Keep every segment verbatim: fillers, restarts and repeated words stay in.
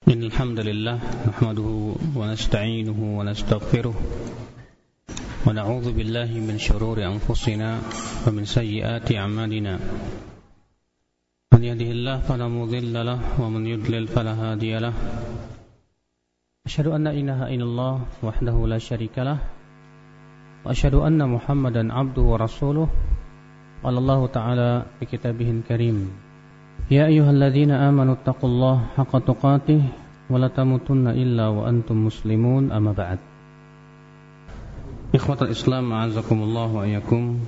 إن الحمد لله نحمده ونستعينه ونستغفره ونعوذ بالله من شرور أنفسنا ومن سيئات أعمالنا من يهده الله فلا مضل له ومن يضلل فلا هادي له أشهد أن لا إله إلا الله وحده لا شريك له وأشهد أن محمدا عبده ورسوله قال الله تعالى في كتابه الكريم يا أيها الذين آمنوا اتقوا الله حق تقاته ولا تموتن إلا وأنتم مسلمون أما بعد Ikhwatul Islam a'azakumullah wa iyyakum.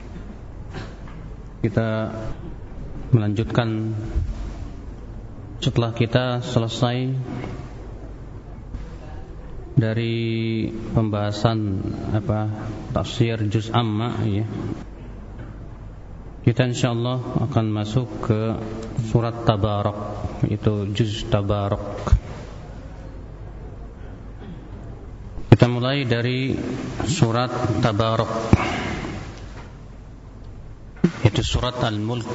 Kita melanjutkan setelah kita selesai dari pembahasan apa tafsir juz amma ya. Kita insyaallah akan masuk ke surat Tabarak, itu juz Tabarak. Kita mulai dari surat Tabarak, itu surat Al-Mulk.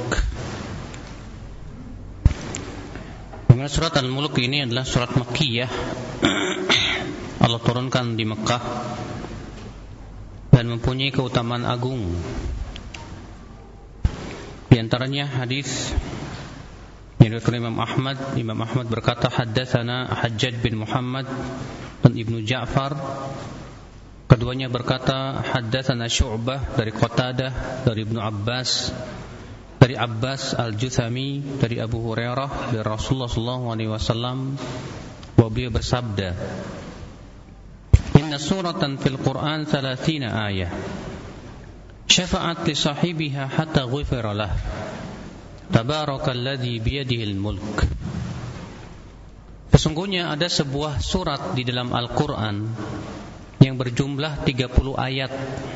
Mengenai surat Al-Mulk ini adalah surat Makkiyah. Allah turunkan di Mekah dan mempunyai keutamaan agung. Di antaranya hadis yang diriwayatkan Imam Ahmad. Imam Ahmad berkata, haddatsana Hajjaj bin Muhammad dan Ibnu Ja'far. Keduanya berkata, haddatsana Syu'bah dari Qatadah dari Ibnu Abbas dari Abbas Al-Juthami dari Abu Hurairah dari Rasulullah sallallahu alaihi wasallam, bahwa beliau bersabda, inna suratan fil Qur'an thalathina ayah syafa'at li sahibiha hatta ghufira lah tabarakalladzi biyadihil mulk. Sesungguhnya ada sebuah surat di dalam Al-Quran yang berjumlah tiga puluh ayat.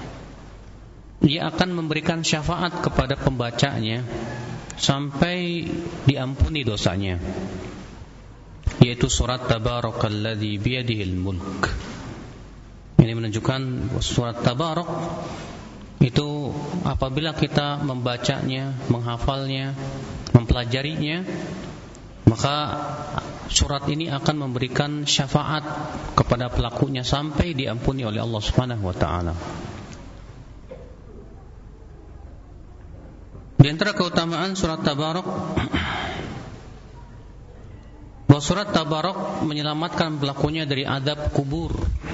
Ia akan memberikan syafaat kepada pembacanya sampai diampuni dosanya, yaitu surat Tabarakalladzi biyadihil mulk. Ini menunjukkan surat Tabarak itu apabila kita membacanya, menghafalnya, mempelajarinya, maka surat ini akan memberikan syafaat kepada pelakunya sampai diampuni oleh Allah Subhanahu wa taala. Di antara keutamaan surat Tabarak, bahwa surat Tabarak menyelamatkan pelakunya dari azab kubur.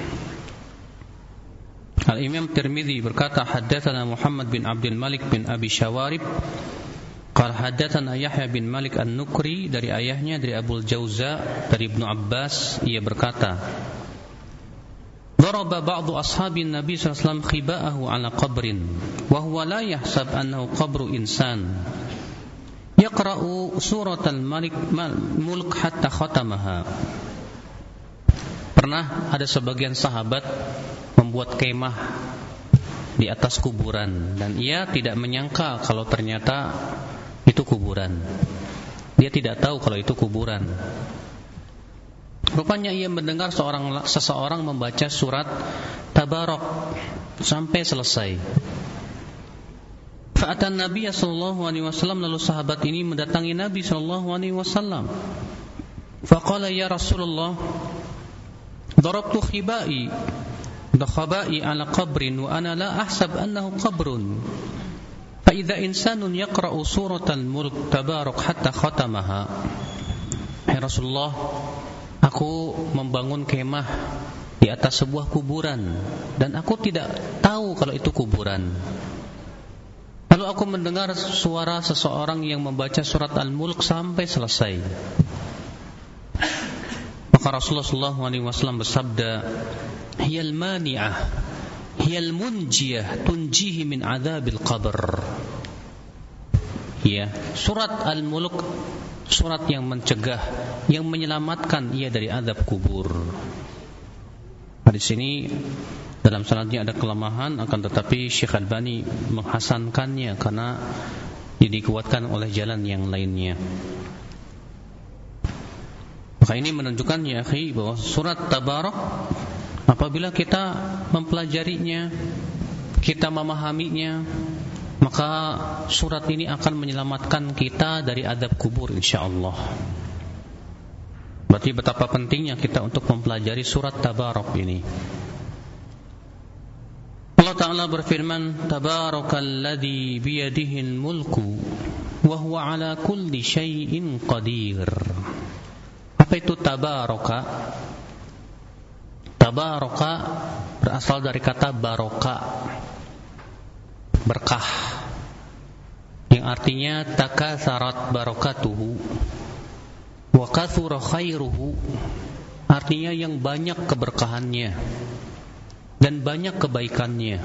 Al-Imam Tirmidzi berkata, haddatsana Muhammad bin Abdul Malik bin Abi Syawarib qala haddatsana Yahya bin Malik An-Nukri dari ayahnya dari Abul Jauza dari Ibnu Abbas, ia berkata, daraba ba'du ashabin Nabi sallallahu alaihi wasallam khiba'ahu ala qabrin wa huwa la yahsab annahu qabru insan yaqra'u suratal malik mulk hatta khatamaha. Pernah ada sebagian sahabat membuat kemah di atas kuburan dan ia tidak menyangka kalau ternyata itu kuburan. Dia tidak tahu kalau itu kuburan. Rupanya ia mendengar seorang seseorang membaca surat Tabarak sampai selesai. Fa'atan Nabi sallallahu alaihi wasallam, lalu sahabat ini mendatangi Nabi sallallahu alaihi wasallam. Faqala ya Rasulullah, darabtu khibai dakhabai ala qabrin wa ana la ahsab annahu qabrun fa idza insanun yaqra'u suratal mulk tabarak hatta khatamaha. Hai Rasulullah, aku membangun kemah di atas sebuah kuburan dan aku tidak tahu kalau itu kuburan. Lalu aku mendengar suara seseorang yang membaca surat Al-Mulk sampai selesai. Maka Rasulullah sallallahu alaihi wasallam bersabda, hiyal mani'ah hiyal munjiyah tunjihi min adzabil qabr. Ya, surat Al-Mulk surat yang mencegah, yang menyelamatkan ia dari azab kubur. Di sini dalam sanadnya ada kelemahan, akan tetapi Syekh Albani menghasankannya karena dikuatkan oleh jalan yang lainnya. Maka ini menunjukkan ya akhi bahwa surat Tabarak apabila kita mempelajarinya, kita memahaminya, maka surat ini akan menyelamatkan kita dari azab kubur insyaallah. Berarti betapa pentingnya kita untuk mempelajari surat Tabarak ini. Allah Ta'ala berfirman, Tabarakalladzi biyadihil mulku wa huwa ala kulli syai'in qadir. Apa itu tabaraka? Tabaraka berasal dari kata baroka, berkah, yang artinya takatsarat barakatuhu wa katsura khairuhu, artinya yang banyak keberkahannya dan banyak kebaikannya.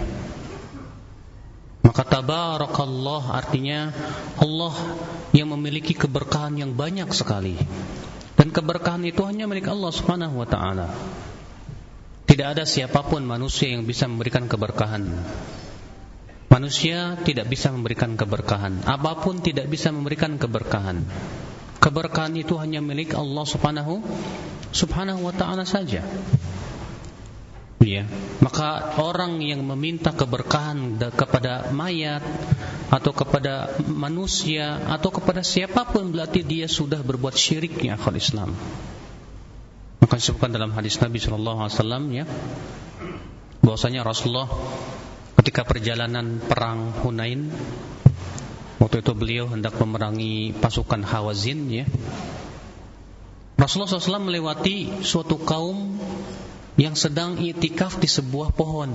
Maka tabarakallah artinya Allah yang memiliki keberkahan yang banyak sekali, dan keberkahan itu hanya milik Allah Subhanahu wa ta'ala. Tidak ada siapapun manusia yang bisa memberikan keberkahan. Manusia tidak bisa memberikan keberkahan. Apapun tidak bisa memberikan keberkahan. Keberkahan itu hanya milik Allah Subhanahu Subhanahu wa ta'ala saja. Ya, maka orang yang meminta keberkahan kepada mayat atau kepada manusia atau kepada siapapun, berarti dia sudah berbuat syirik ya akhul Islam. Maka disebutkan dalam hadis Nabi shallallahu alaihi wasallam ya, bahwasanya Rasulullah ketika perjalanan perang Hunain, waktu itu beliau hendak memerangi pasukan Hawazin ya, Rasulullah shallallahu alaihi wasallam melewati suatu kaum yang sedang i'tikaf di sebuah pohon,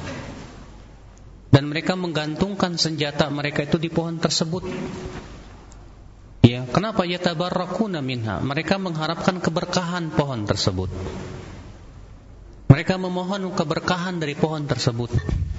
dan mereka menggantungkan senjata mereka itu di pohon tersebut. Ya, kenapa? Yatabarrakuna minha, mereka mengharapkan keberkahan pohon tersebut. Mereka memohon keberkahan dari pohon tersebut.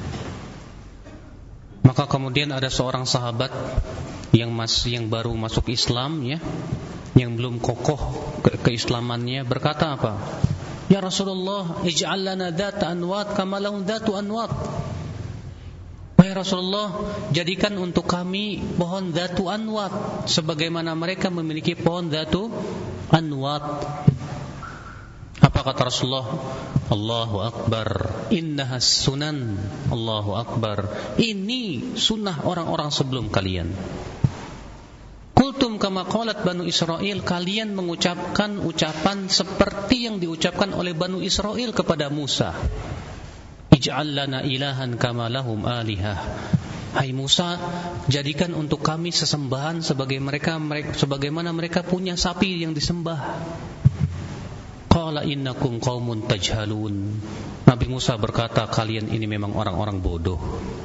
Maka kemudian ada seorang sahabat yang masih yang baru masuk Islam ya, yang belum kokoh ke- keislamannya, berkata apa? Ya Rasulullah, ij'al lana dhata anwat kama lahum dhatu anwat. Wahai Rasulullah, jadikan untuk kami pohon dhatu anwat sebagaimana mereka memiliki pohon dhatu anwat. Apa kata Rasulullah? Allahu Akbar, innahas sunan. Allahu Akbar, ini sunnah orang-orang sebelum kalian. Kultum kama qalat Banu Israel, kalian mengucapkan ucapan seperti yang diucapkan oleh Banu Israel kepada Musa. Ij'al lana ilahan kama lahum alihah. Hai Musa, jadikan untuk kami sesembahan sebagai mereka, mereka sebagaimana mereka punya sapi yang disembah. Qala innakum qaumun tajhalun. Nabi Musa berkata, kalian ini memang orang-orang bodoh.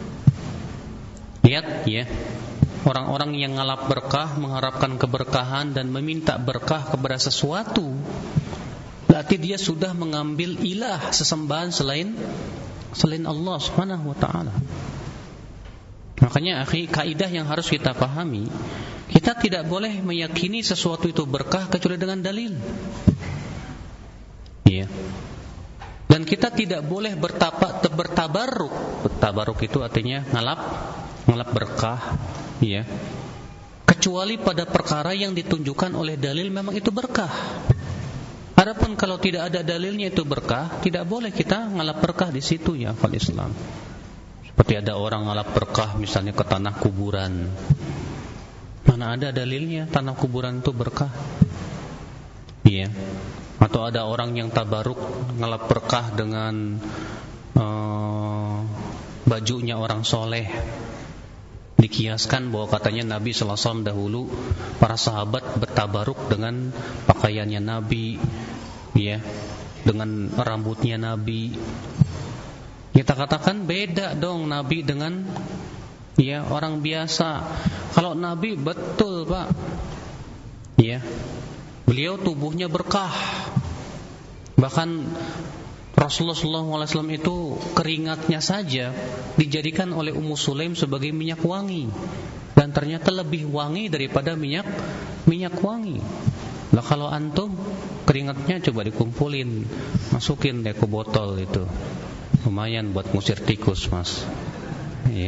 Lihat ya, orang-orang yang ngalap berkah, mengharapkan keberkahan dan meminta berkah kepada sesuatu, berarti dia sudah mengambil ilah, sesembahan selain selain Allah Subhanahu wa ta'ala. Makanya akhi, kaidah yang harus kita pahami, kita tidak boleh meyakini sesuatu itu berkah kecuali dengan dalil. Iya. Dan kita tidak boleh bertapa, bertabaruk. Bertabaruk itu artinya ngalap, ngalap berkah, iya, kecuali pada perkara yang ditunjukkan oleh dalil memang itu berkah. Adapun kalau tidak ada dalilnya itu berkah, tidak boleh kita ngalap berkah di situ ya akhwal Islam. Seperti ada orang ngalap berkah misalnya ke tanah kuburan. Mana ada dalilnya tanah kuburan itu berkah? Iya. Atau ada orang yang tabaruk ngalap berkah dengan uh, bajunya orang soleh. Dikiaskan bahwa katanya Nabi sallallahu alaihi wasallam dahulu para sahabat bertabaruk dengan pakaiannya Nabi, ya, dengan rambutnya Nabi. Kita katakan beda dong Nabi dengan ya orang biasa. Kalau Nabi betul Pak, ya, beliau tubuhnya berkah. Bahkan Rasulullah shallallahu alaihi wasallam itu keringatnya saja dijadikan oleh Ummu Sulaim sebagai minyak wangi, dan ternyata lebih wangi daripada minyak minyak wangi. Lah kalau antum keringatnya coba dikumpulin, masukin deh ke botol itu, lumayan buat ngusir tikus mas. Iya.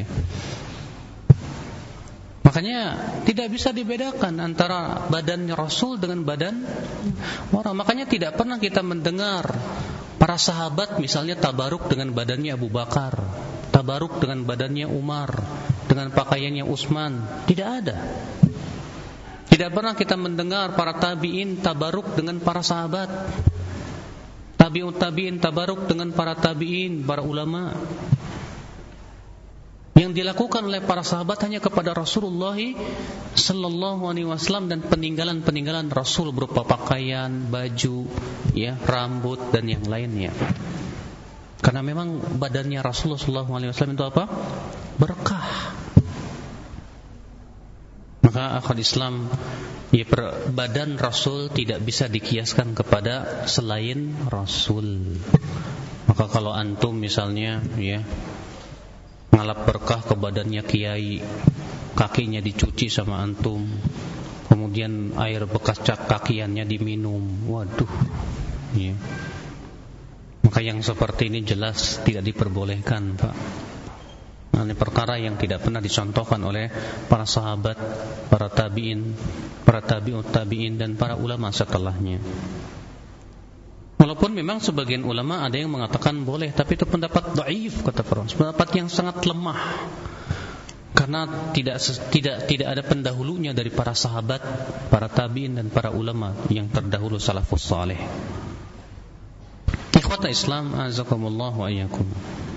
Makanya tidak bisa dibedakan antara badannya Rasul dengan badan orang. Makanya tidak pernah kita mendengar para sahabat misalnya tabaruk dengan badannya Abu Bakar, tabaruk dengan badannya Umar, dengan pakaiannya Utsman. Tidak ada. Tidak pernah kita mendengar para tabi'in tabaruk dengan para sahabat, tabi'ut tabi'in tabaruk dengan para tabi'in, para ulama. Yang dilakukan oleh para sahabat hanya kepada Rasulullah sallallahu alaihi wasallam dan peninggalan-peninggalan Rasul berupa pakaian, baju, ya, rambut dan yang lainnya. Karena memang badannya Rasulullah sallallahu alaihi wasallam itu apa? Berkah. Maka akhwat Islam, ya, badan Rasul tidak bisa dikiaskan kepada selain Rasul. Maka kalau antum misalnya, ya, ngalap berkah ke badannya kiai, kakinya dicuci sama antum, kemudian air bekas cak kakiannya diminum, waduh, ya. Maka yang seperti ini jelas tidak diperbolehkan, Pak. Nah, ini perkara yang tidak pernah dicontohkan oleh para sahabat, para tabi'in, para tabi'ut tabi'in dan para ulama setelahnya. Walaupun memang sebagian ulama ada yang mengatakan boleh, tapi itu pendapat dhaif, kata para ulama, pendapat yang sangat lemah. Karena tidak tidak tidak ada pendahulunya dari para sahabat, para tabi'in dan para ulama yang terdahulu salafus saleh. Ikhwata Islam, azakumullah wa iyyakum.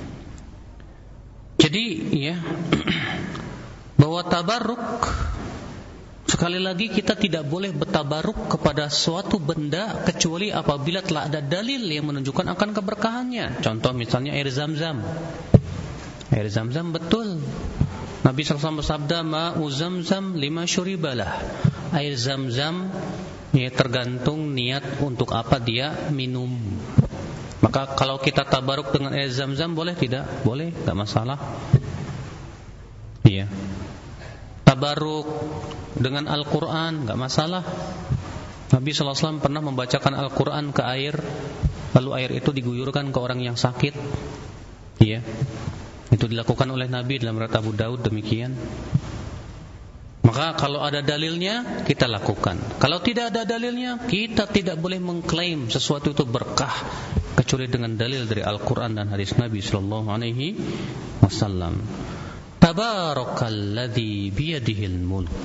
Jadi, ya, bahwa tabarruk, sekali lagi kita tidak boleh bertabarruk kepada suatu benda kecuali apabila telah ada dalil yang menunjukkan akan keberkahannya. Contoh misalnya air Zam-Zam. Air Zam-Zam betul. Nabi sallallahu alaihi wasallam bersabda, "Ma'u Zam-Zam lima syuribalah." Air Zam-Zam, ya, tergantung niat untuk apa dia minum. Maka kalau kita tabaruk dengan air Zam-Zam boleh tidak? Boleh, enggak masalah. Iya. Tabaruk dengan Al-Qur'an enggak masalah. Nabi sallallahu alaihi wasallam pernah membacakan Al-Qur'an ke air, lalu air itu diguyurkan ke orang yang sakit. Iya. Itu dilakukan oleh Nabi dalam riwayat Abu Daud demikian. Maka kalau ada dalilnya kita lakukan. Kalau tidak ada dalilnya, kita tidak boleh mengklaim sesuatu itu berkah kecuali dengan dalil dari Al-Qur'an dan hadis Nabi sallallahu alaihi wasallam. Tabarakalladzi biyadihil mulk.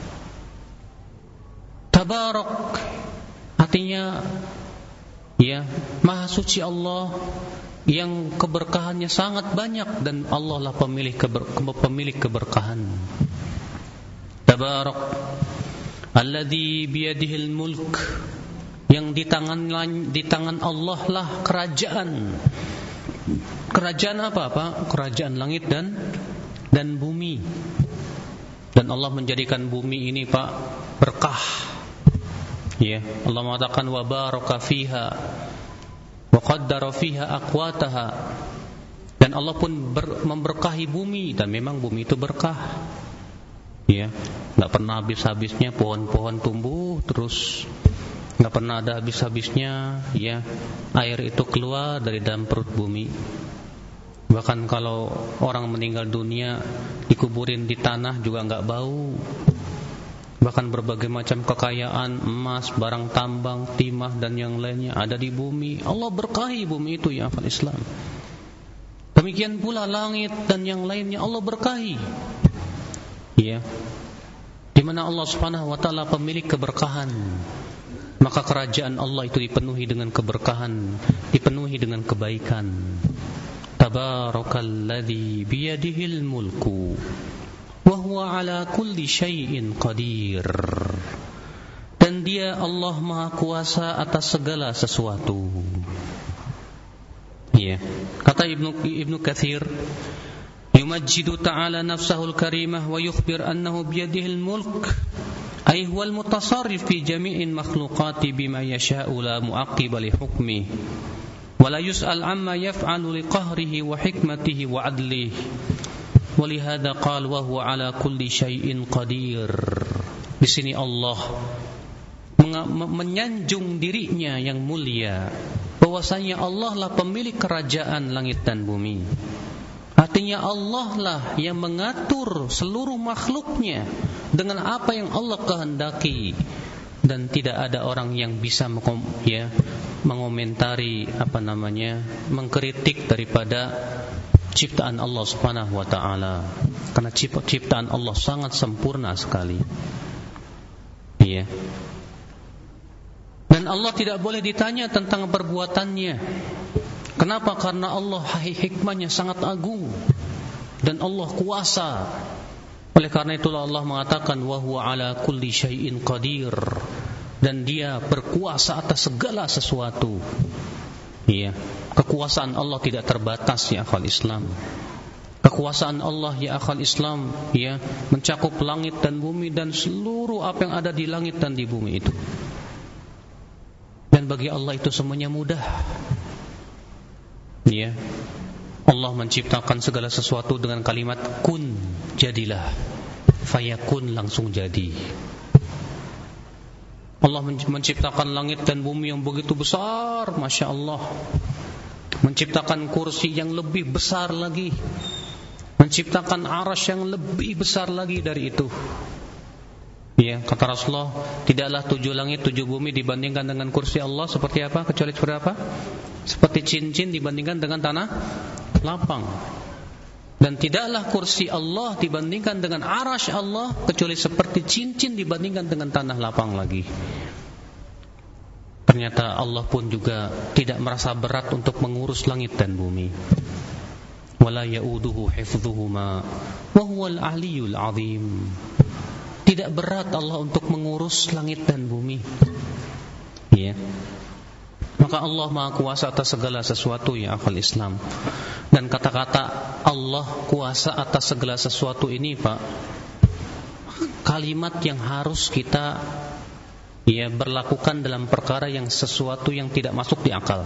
Tabarak artinya, ya, Maha Suci Allah yang keberkahannya sangat banyak dan Allah lah pemilik keber, pemilik keberkahan. Tabarak alladzi biyadihil mulk, yang di tangan di tangan Allah lah kerajaan. Kerajaan apa, Pak? Kerajaan langit dan dan bumi. Dan Allah menjadikan bumi ini, Pak, berkah. Ya, Allah mengatakan wa baraka fiha wa qaddara fiha aqwataha. Dan Allah pun ber, memberkahi bumi dan memang bumi itu berkah. Ya, enggak pernah habis-habisnya pohon-pohon tumbuh terus, enggak pernah ada habis-habisnya, ya, air itu keluar dari dalam perut bumi. Bahkan kalau orang meninggal dunia dikuburin di tanah juga enggak bau. Bahkan berbagai macam kekayaan, emas, barang tambang, timah dan yang lainnya ada di bumi. Allah berkahi bumi itu, ya akhwat Islam. Demikian pula langit dan yang lainnya Allah berkahi. Ya, di mana Allah Subhanahu wa taala pemilik keberkahan, maka kerajaan Allah itu dipenuhi dengan keberkahan, dipenuhi dengan kebaikan. Tabarakalladzi biyadihil mulku wa huwa ala kulli syai'in qadir. Dan dia Allah Maha Kuasa atas segala sesuatu. Ya, kata Ibnu Ibnu Katsir, يمجد تعالى نفسه الكريمة ويخبر أنه بيده الملك أي هو المتصرف في جميع المخلوقات بما يشاء لا معقب لحكمه ولا يسأل عما يفعل لقهره وحكمته وعدله ولهذا قال وهو على كل شيء قدير. Di sini Allah menyanjung dirinya yang mulia bahwasanya Allah lah pemilik kerajaan langit dan bumi. Artinya Allah lah yang mengatur seluruh makhluknya dengan apa yang Allah kehendaki, dan tidak ada orang yang bisa mengom, ya, mengomentari apa namanya, mengkritik daripada ciptaan Allah Subhanahu wa taala, karena ciptaan Allah sangat sempurna sekali. Maka Allah Subhanahu wa taala berfirman, "Wa huwa 'ala kulli syai'in qadir." Di sini Allah menyanjung dirinya yang mulia bahwasanya Allah lah pemilik kerajaan langit dan bumi. Artinya Allah lah yang mengatur seluruh makhluknya dengan apa yang Allah kehendaki, dan tidak ada orang yang bisa mengomentari apa namanya, mengkritik daripada ciptaan Allah Subhanahu wa taala, karena ciptaan Allah sangat sempurna sekali. Iya. Dan Allah tidak boleh ditanya tentang perbuatannya. Kenapa? Karena Allah hikmahnya sangat agung dan Allah kuasa. Oleh karena itulah Allah mengatakan wa huwa ala kulli syai'in qadir, dan Dia berkuasa atas segala sesuatu. Iya, kekuasaan Allah tidak terbatas ya akhwal Islam. Kekuasaan Allah ya akhwal Islam ya mencakup langit dan bumi dan seluruh apa yang ada di langit dan di bumi itu. Dan bagi Allah itu semuanya mudah. Ya, Allah menciptakan segala sesuatu dengan kalimat kun, jadilah. Fayakun, langsung jadi. Allah menciptakan langit dan bumi yang begitu besar, Masya Allah. Menciptakan kursi yang lebih besar lagi, menciptakan arasy yang lebih besar lagi dari itu. Ya, kata Rasulullah, tidaklah tujuh langit, tujuh bumi dibandingkan dengan kursi Allah seperti apa? Kecuali seperti apa? Seperti cincin dibandingkan dengan tanah lapang. Dan tidaklah kursi Allah dibandingkan dengan arasy Allah kecuali seperti cincin dibandingkan dengan tanah lapang lagi. Ternyata Allah pun juga tidak merasa berat untuk mengurus langit dan bumi. Wala ya'uduhu hifdhuhuma wa huwal aliyyul azim. Tidak berat Allah untuk mengurus langit dan bumi. Ya. Maka Allah Maha Kuasa atas segala sesuatu ya akhwal Islam. Dan kata-kata Allah kuasa atas segala sesuatu ini, Pak, kalimat yang harus kita ya berlakukan dalam perkara yang sesuatu yang tidak masuk di akal.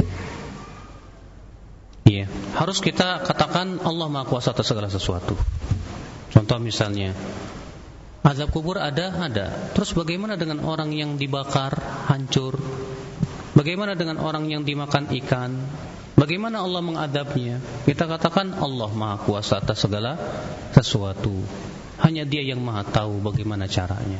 Ya, harus kita katakan Allah Maha Kuasa atas segala sesuatu. Contoh misalnya, azab kubur ada, ada. Terus bagaimana dengan orang yang dibakar, hancur? Bagaimana dengan orang yang dimakan ikan? Bagaimana Allah mengadabnya? Kita katakan Allah Maha Kuasa atas segala sesuatu. Hanya Dia yang Maha tahu bagaimana caranya.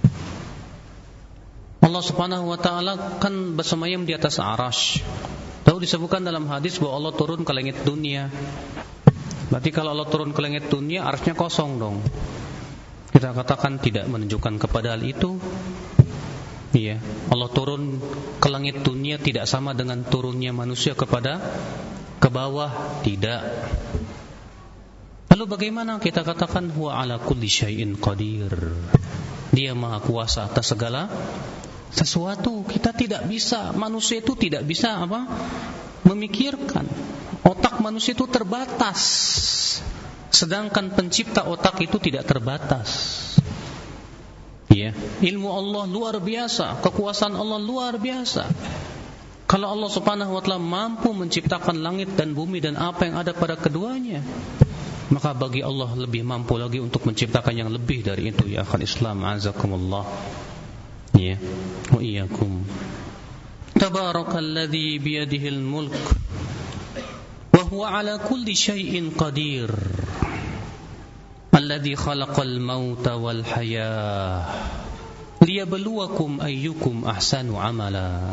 Allah Subhanahu wa taala kan bersemayam di atas arasy. Tahu disebutkan dalam hadis bahwa Allah turun ke langit dunia. Berarti kalau Allah turun ke langit dunia, arasy-nya kosong dong. Kita katakan tidak menunjukkan kepada hal itu. Iya, Allah turun ke langit dunia tidak sama dengan turunnya manusia kepada ke bawah, tidak. Lalu bagaimana kita katakan huwa ala kulli syai'in qadir? Dia Maha Kuasa atas segala sesuatu. Kita tidak bisa, manusia itu tidak bisa apa? Memikirkan. Otak manusia itu terbatas. Sedangkan pencipta otak itu tidak terbatas. Ya, ilmu Allah luar biasa, kekuasaan Allah luar biasa. Kalau Allah Subhanahu wa taala mampu menciptakan langit dan bumi dan apa yang ada pada keduanya, maka bagi Allah lebih mampu lagi untuk menciptakan yang lebih dari itu ya akhwal Islam, azakumullah. Ya, wa iyyakum. Tabarakalladzi biyadihil mulk wa huwa ala kulli syai'in qadir. Alladzi khalaqal mauta wal hayah liyabluwakum ayyukum ahsanu amala.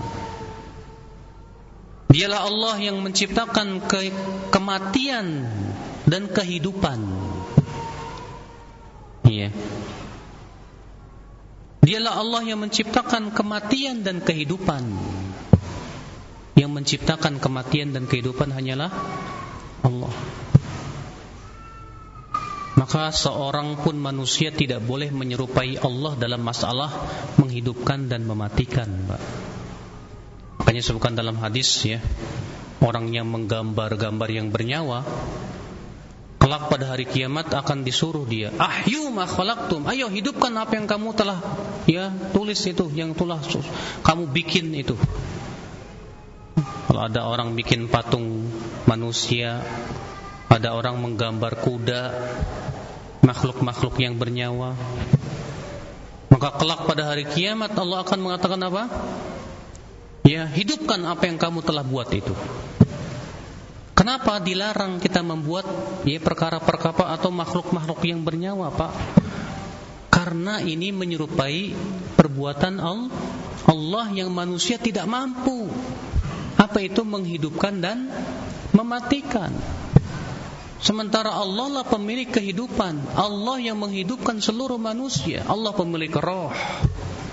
Dialah Allah yang menciptakan ke- kematian dan kehidupan. Iya. Dialah Allah yang menciptakan kematian dan kehidupan. Yang menciptakan kematian dan kehidupan hanyalah Allah. Maka seorang pun manusia tidak boleh menyerupai Allah dalam masalah menghidupkan dan mematikan, Pak. Makanya disebutkan dalam hadis ya, orang yang menggambar-gambar yang bernyawa, kelak pada hari kiamat akan disuruh dia, ahyu ma khalaqtum, ayo hidupkan apa yang kamu telah ya tulis itu, yang telah kamu bikin itu. Kalau ada orang bikin patung manusia, ada orang menggambar kuda, makhluk-makhluk yang bernyawa, maka kelak pada hari kiamat Allah akan mengatakan apa? Ya, hidupkan apa yang kamu telah buat itu. Kenapa dilarang kita membuat ya perkara-perkara atau makhluk-makhluk yang bernyawa, Pak? Karena ini menyerupai perbuatan Allah yang manusia tidak mampu. Apa itu? Menghidupkan dan mematikan. Sementara Allah lah pemilik kehidupan, Allah yang menghidupkan seluruh manusia, Allah pemilik roh.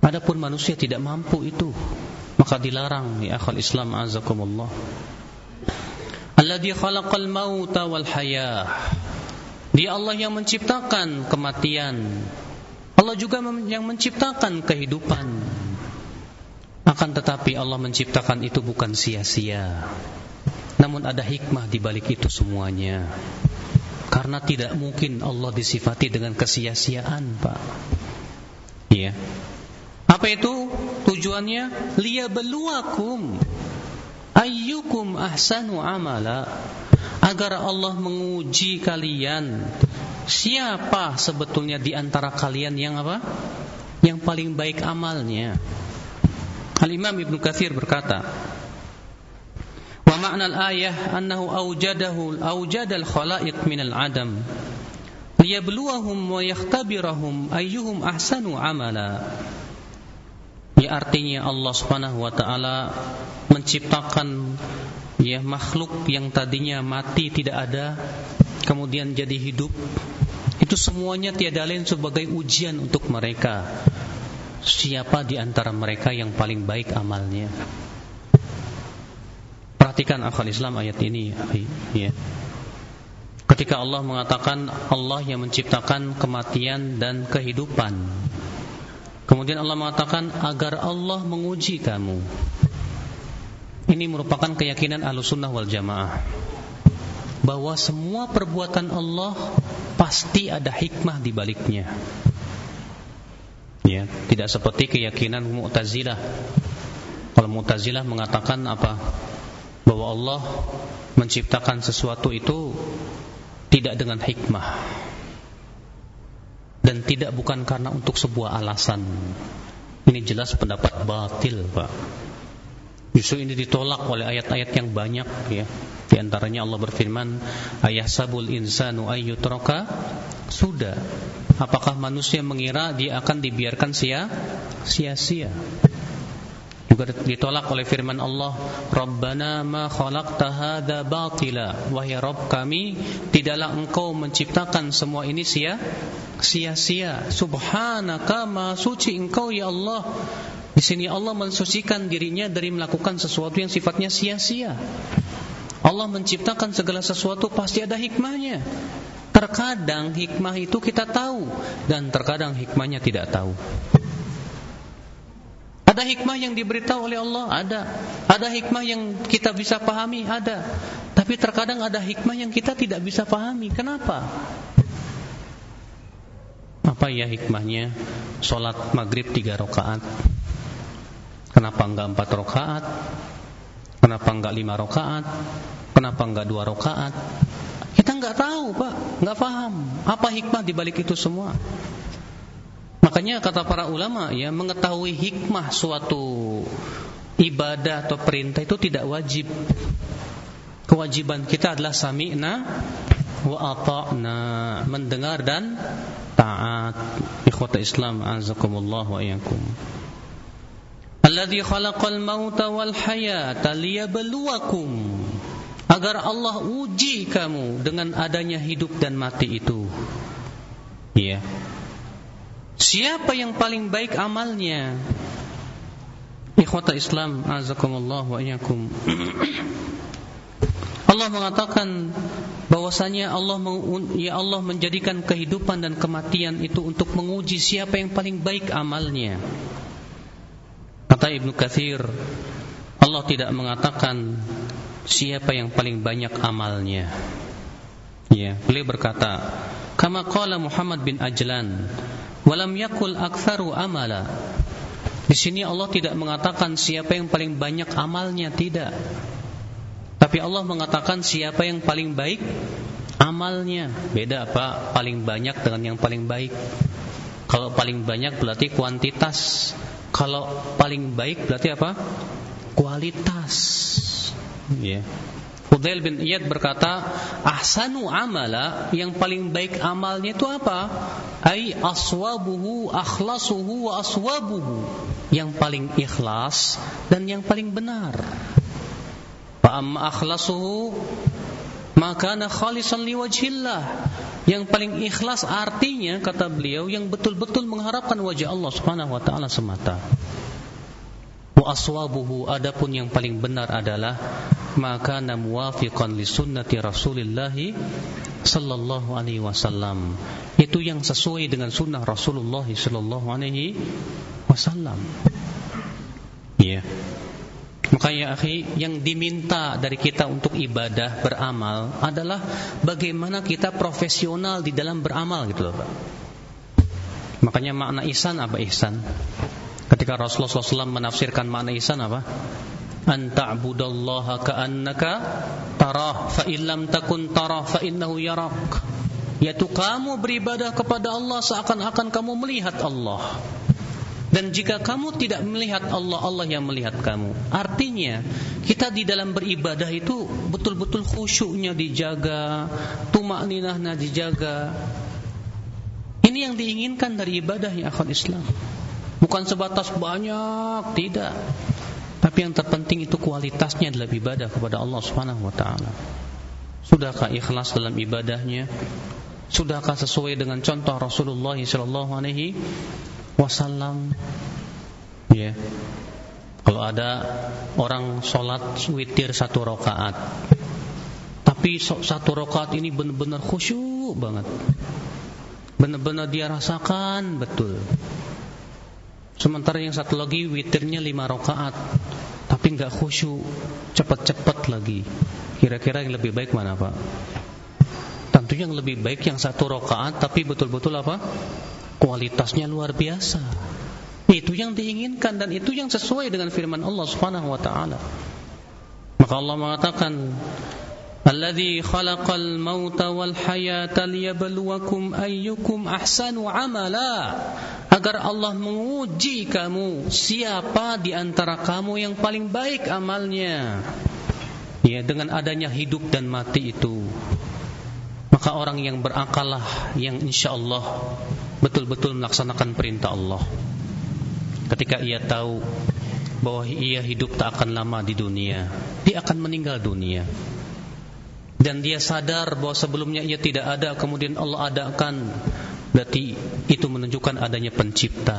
Adapun manusia tidak mampu itu, maka dilarang ya akhal Islam azakumullah. Alladzi khalaqal mauta wal hayah. Dia Allah yang menciptakan kematian. Allah juga yang menciptakan kehidupan. Akan tetapi Allah menciptakan itu bukan sia-sia. Namun ada hikmah di balik itu semuanya. Karena tidak mungkin Allah disifati dengan kesia-siaan, Pak. Iya. Apa itu tujuannya? Liyabluwakum ayyukum ahsanu amala. Agar Allah menguji kalian, siapa sebetulnya di antara kalian yang apa? Yang paling baik amalnya. Al-Imam Ibnu Katsir berkata, wa ma'na al-ayah annahu awjadahu awjadal khalaiq minal adam liyabluwahum wa yakhtabirahum ayyuhum ahsanu amala. Ya, artinya Allah Subhanahu wa taala menciptakan ya makhluk yang tadinya mati tidak ada kemudian jadi hidup. Itu semuanya tiada lain sebagai ujian untuk mereka. Siapa di antara mereka yang paling baik amalnya? Perhatikan akhwal Islam ayat ini ya. Ketika Allah mengatakan Allah yang menciptakan kematian dan kehidupan, kemudian Allah mengatakan agar Allah menguji kamu. Ini merupakan keyakinan Ahlussunnah wal Jamaah, bahwa semua perbuatan Allah pasti ada hikmah di baliknya. Ya, tidak seperti keyakinan Mu'tazilah. Kalau Mu'tazilah mengatakan apa? Bahwa Allah menciptakan sesuatu itu tidak dengan hikmah dan tidak bukan karena untuk sebuah alasan. Ini jelas pendapat batil, Pak. Justru ini ditolak oleh ayat-ayat yang banyak ya. Di antaranya Allah berfirman, ayahsabul insanu ayyutraka sudah. Apakah manusia mengira dia akan dibiarkan sia sia-sia? Juga ditolak oleh firman Allah, Rabbana ma khalaqta hadza batila. Wahai Rabb kami, tidaklah engkau menciptakan semua ini sia sia-sia. Subhanaka, ma suci engkau ya Allah. Di sini Allah mensucikan dirinya dari melakukan sesuatu yang sifatnya sia-sia. Allah menciptakan segala sesuatu pasti ada hikmahnya. Terkadang hikmah itu kita tahu dan terkadang hikmahnya tidak tahu. Ada hikmah yang diberitahu oleh Allah, ada. Ada hikmah yang kita bisa pahami, ada. Tapi terkadang ada hikmah yang kita tidak bisa pahami. Kenapa? Apa ya hikmahnya? Salat maghrib tiga rakaat. Kenapa enggak empat rakaat? Kenapa enggak lima rakaat? Kenapa enggak dua rakaat? Kita enggak tahu, Pak, enggak paham apa hikmah di balik itu semua. Makanya kata para ulama ya, mengetahui hikmah suatu ibadah atau perintah itu tidak wajib. Kewajiban kita adalah sami'na wa ata'na, mendengar dan taat. Ikhwata Islam azakumullah wa iyyakum. Alladzi khalaqal mauta wal hayata liyabluwakum, agar Allah uji kamu dengan adanya hidup dan mati itu. Iya. Siapa yang paling baik amalnya? Ikhwata Islam azakumullah wa iyyakum. Allah mengatakan bahwasanya Allah ya Allah menjadikan kehidupan dan kematian itu untuk menguji siapa yang paling baik amalnya. Kata Ibnu Katsir, Allah tidak mengatakan siapa yang paling banyak amalnya. Ya, beliau berkata, kama qala Muhammad bin Ajlan, walam yakul aktsaru amala. Di sini Allah tidak mengatakan siapa yang paling banyak amalnya, tidak. Tapi Allah mengatakan siapa yang paling baik amalnya. Beda apa paling banyak dengan yang paling baik. Kalau paling banyak berarti kuantitas. Kalau paling baik berarti apa? Kualitas. Ya. Fudail bin Iyad berkata, ahsanu amala, yang paling baik amalnya itu apa? Ai aswabuhu akhlasuhu wa aswabuhu, yang paling ikhlas dan yang paling benar. Fa amma akhlasuhu maka kana khalisan liwajhillah, Yang paling ikhlas artinya, kata beliau, yang betul-betul mengharapkan wajah Allah Subhanahu wa taala semata. Wa aswabuhu, adapun yang paling benar adalah maka muwafiqan li sunnati Rasulillah sallallahu alaihi wasallam, itu yang sesuai dengan sunnah Rasulullah sallallahu alaihi wasallam. Ya. Maka ya akhi, yang diminta dari kita untuk ibadah, beramal adalah bagaimana kita profesional di dalam beramal gitu loh, Pak. Makanya makna ihsan apa ihsan? Ketika Rasulullah shallallahu alaihi wasallam menafsirkan makna ihsan apa? An ta'budallaha ka'annaka tarah, fa illam takun tarah fa innahu yarak. Yaitu kamu beribadah kepada Allah seakan-akan kamu melihat Allah. Dan jika kamu tidak melihat Allah, Allah yang melihat kamu. Artinya, kita di dalam beribadah itu betul-betul khusyuknya dijaga, tumakninahnya dijaga. Ini yang diinginkan dari ibadah ya akhwat Islam. Bukan sebatas banyak, tidak. Tapi yang terpenting itu kualitasnya adalah ibadah kepada Allah Subhanahu wa taala. Sudahkah ikhlas dalam ibadahnya? Sudahkah sesuai dengan contoh Rasulullah sallallahu alaihi wasallam? Ya. Kalau ada orang sholat witir satu rakaat, tapi satu rakaat ini benar-benar khusyuk banget, benar-benar dia rasakan betul. Sementara yang satu lagi witirnya lima rakaat, tapi enggak khusyuk, cepat-cepat lagi. Kira-kira yang lebih baik mana, Pak? Tentunya yang lebih baik yang satu rakaat tapi betul-betul apa? Kualitasnya luar biasa. Itu yang diinginkan dan itu yang sesuai dengan firman Allah Subhanahu wa taala. Maka Allah mengatakan, "Alladzi khalaqal mauta wal hayata liyabluwakum ayyukum ahsanu amala." Agar Allah menguji kamu, siapa di antara kamu yang paling baik amalnya. Ya, dengan adanya hidup dan mati itu, maka orang yang berakallah yang insyaallah betul-betul melaksanakan perintah Allah. Ketika ia tahu bahwa ia hidup tak akan lama di dunia, dia akan meninggal dunia. Dan dia sadar bahwa sebelumnya ia tidak ada, kemudian Allah adakan, berarti itu menunjukkan adanya pencipta.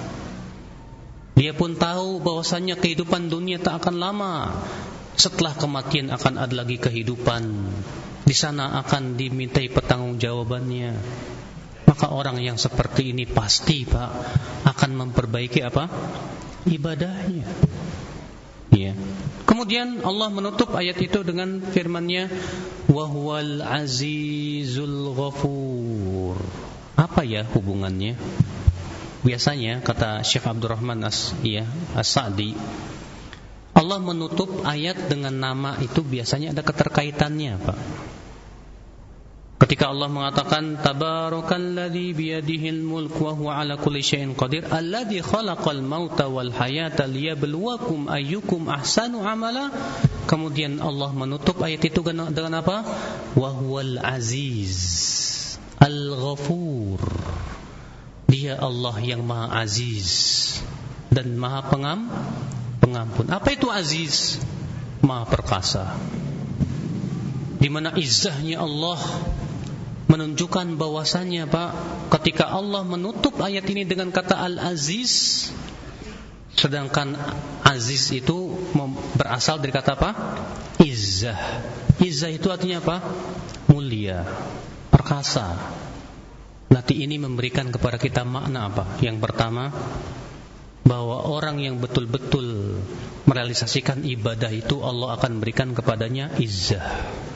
Dia pun tahu bahwasannya kehidupan dunia tak akan lama. Setelah kematian akan ada lagi kehidupan. Di sana akan dimintai pertanggungjawabannya. Maka orang yang seperti ini pasti, Pak, akan memperbaiki apa? Ibadahnya. Ya. Kemudian Allah menutup ayat itu dengan firman-Nya, wa huwal azizul ghafur. Apa ya hubungannya? Biasanya kata Syekh Abdurrahman As ya, As-Sa'di, Allah menutup ayat dengan nama itu biasanya ada keterkaitannya, Pak. Ketika Allah mengatakan tabarakalladzi biyadihil mulk wa huwa ala kulli syai'in qadir alladzi khalaqal mauta wal hayata liyabluwakum ayyukum ahsanu amala, kemudian Allah menutup ayat itu dengan apa? Wa huwal aziz al-ghafur. Dia Allah yang Maha Aziz dan Maha Pengam, Pengampun. Apa itu aziz? Maha perkasa. Di mana izzahnya Allah menunjukkan bahwasannya, Pak, ketika Allah menutup ayat ini dengan kata Al-Aziz, sedangkan Aziz itu berasal dari kata apa? Izzah. Izzah itu artinya apa? Mulia, perkasa. Nanti ini memberikan kepada kita makna apa? Yang pertama, bahwa orang yang betul-betul merealisasikan ibadah itu Allah akan berikan kepadanya izzah.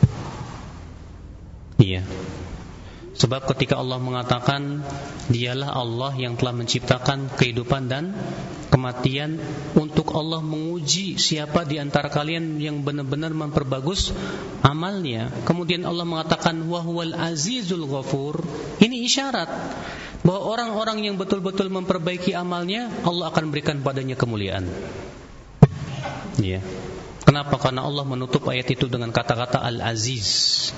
Iya. Sebab ketika Allah mengatakan dialah Allah yang telah menciptakan kehidupan dan kematian, untuk Allah menguji siapa di antara kalian yang benar-benar memperbagus amalnya. Kemudian Allah mengatakan wa huwal azizul ghafur. Ini isyarat bahwa orang-orang yang betul-betul memperbaiki amalnya, Allah akan berikan padanya kemuliaan. Ya. Kenapa? Karena Allah menutup ayat itu dengan kata-kata Al-Aziz.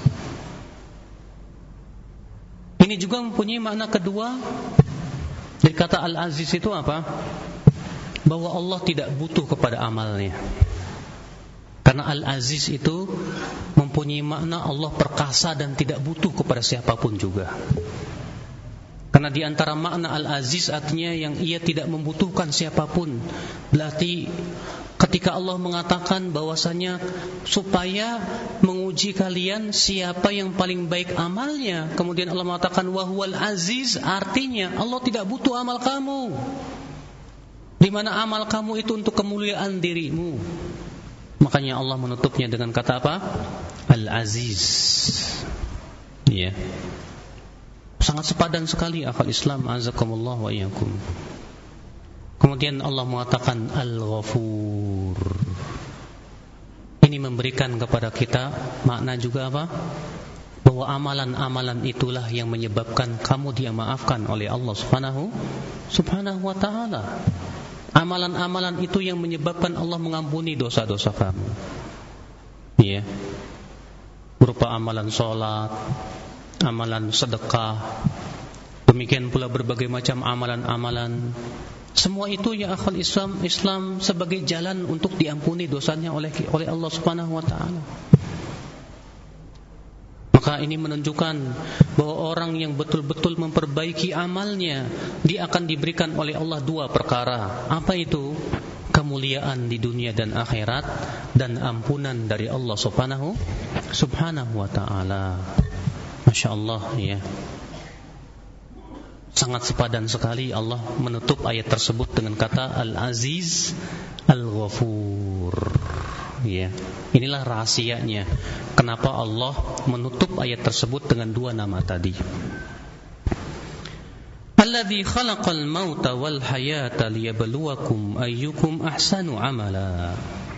Ini juga mempunyai makna kedua dari kata Al-Aziz itu apa? Bahwa Allah tidak butuh kepada amalnya. Karena Al-Aziz itu mempunyai makna Allah perkasa dan tidak butuh kepada siapapun juga. Karena di antara makna Al-Aziz artinya yang ia tidak membutuhkan siapapun. Berarti ketika Allah mengatakan bahwasanya supaya menguji kalian siapa yang paling baik amalnya, kemudian Allah mengatakan wahwal aziz, artinya Allah tidak butuh amal kamu. Di mana amal kamu itu untuk kemuliaan dirimu. Makanya Allah menutupnya dengan kata apa? Al-Aziz. Ya. Sangat sepadan sekali akal Islam, azakumullah wa iyyakum. Kemudian Allah mengatakan Al-Ghafur. Ini memberikan kepada kita makna juga apa? Bahwa amalan-amalan itulah yang menyebabkan kamu dimaafkan oleh Allah Subhanahu Subhanahu wa taala. Amalan-amalan itu yang menyebabkan Allah mengampuni dosa-dosa kamu. Ya. Berupa amalan salat, amalan sedekah, demikian pula berbagai macam amalan-amalan. Semua itu ya akhal Islam, Islam sebagai jalan untuk diampuni dosanya oleh oleh Allah Subhanahu wa taala. Maka ini menunjukkan bahwa orang yang betul-betul memperbaiki amalnya, dia akan diberikan oleh Allah dua perkara. Apa itu? Kemuliaan di dunia dan akhirat, dan ampunan dari Allah Subhanahu Subhanahu wa taala. Masya Allah ya. Sangat sepadan sekali Allah menutup ayat tersebut dengan kata Al-Aziz Al-Ghafur. Ya. Inilah rahasianya kenapa Allah menutup ayat tersebut dengan dua nama tadi. Alladzi khalaqal mauta wal hayata liyabluwakum ayyukum ahsanu amala.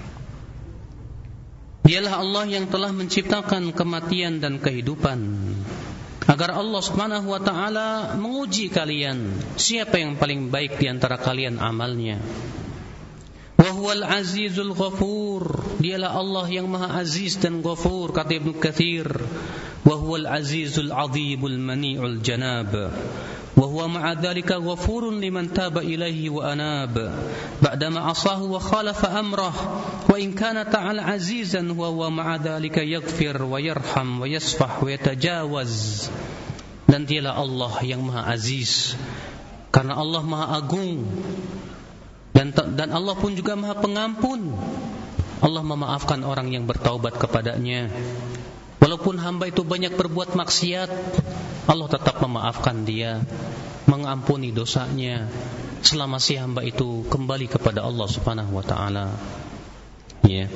Dialah Allah yang telah menciptakan kematian dan kehidupan agar Allah Subhanahu wa taala menguji kalian siapa yang paling baik di antara kalian amalnya. Wa huwal azizul ghafur. Dialah Allah yang maha aziz dan ghafur, kata Ibnu Katsir. Wa huwal azizul azimul mani'ul janab. Wa huwa ma'a dzalika ghafurun liman taba ilaihi wa anab ba'dama asahu wa khalafa amrah. Wa in kana ta'ala azizan wa huwa ma'a dzalika yaghfir wa yarham wa yasfah wa yatajawaz. Dan dialah Allah yang maha aziz, karena Allah maha agung, dan dan Allah pun juga maha pengampun. Allah memaafkan orang yang bertaubat kepadanya. Walaupun hamba itu banyak berbuat maksiat, Allah tetap memaafkan dia, mengampuni dosanya selama si hamba itu kembali kepada Allah Subhanahu wa taala. Ya.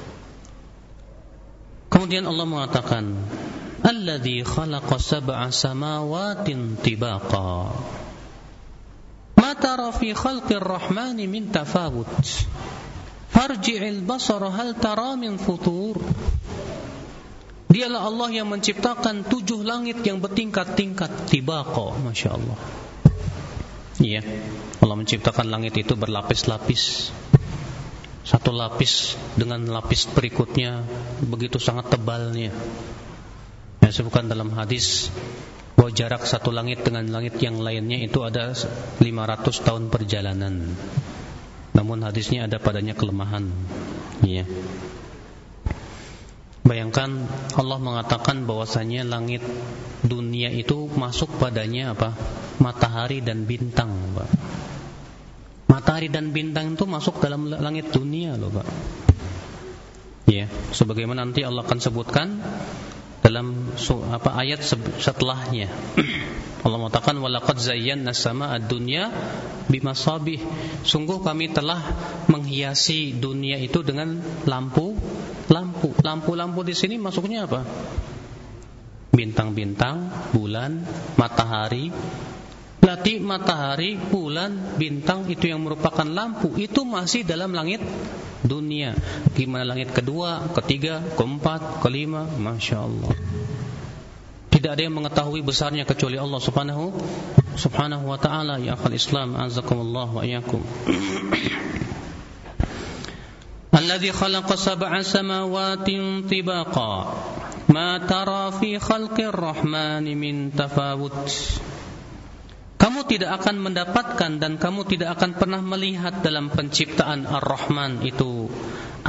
Kemudian Allah mengatakan, Alladzi khalaqa sab'a samawatin tibaqa. Ma tara fi khalqir rahmani min tafawut. Farji'il basara hal tara min futur. Dialah Allah yang menciptakan tujuh langit yang bertingkat-tingkat, tibaqa, Masya Allah. Iya, Allah menciptakan langit itu berlapis-lapis. Satu lapis dengan lapis berikutnya begitu sangat tebalnya. Ya, sebutkan dalam hadis bahwa jarak satu langit dengan langit yang lainnya itu ada lima ratus tahun perjalanan. Namun hadisnya ada padanya kelemahan. Iya. Bayangkan Allah mengatakan bahwasanya langit dunia itu masuk padanya apa? Matahari dan bintang, Pak. Matahari dan bintang itu masuk dalam langit dunia loh, Pak. Ya, sebagaimana nanti Allah akan sebutkan dalam apa ayat setelahnya. Allah mengatakan walaqad zayyana as-samaa'a ad-dunya bimasabih. Sungguh kami telah menghiasi dunia itu dengan lampu lampu. Lampu-lampu di sini masuknya apa? Bintang-bintang, bulan, matahari. Berarti matahari, bulan, bintang itu yang merupakan lampu, itu masih dalam langit dunia. Gimana langit kedua, ketiga, keempat, kelima? Masya Allah. Tidak ada yang mengetahui besarnya kecuali Allah Subhanahu Subhanahu wa taala. Ya akhal Islam, azakumullah wa iyyakum. Alladzi khalaqa sab'a samawatin tibaqa ma tara fi khalqir rahmani min tafawut. Kamu tidak akan mendapatkan dan kamu tidak akan pernah melihat dalam penciptaan Ar-Rahman itu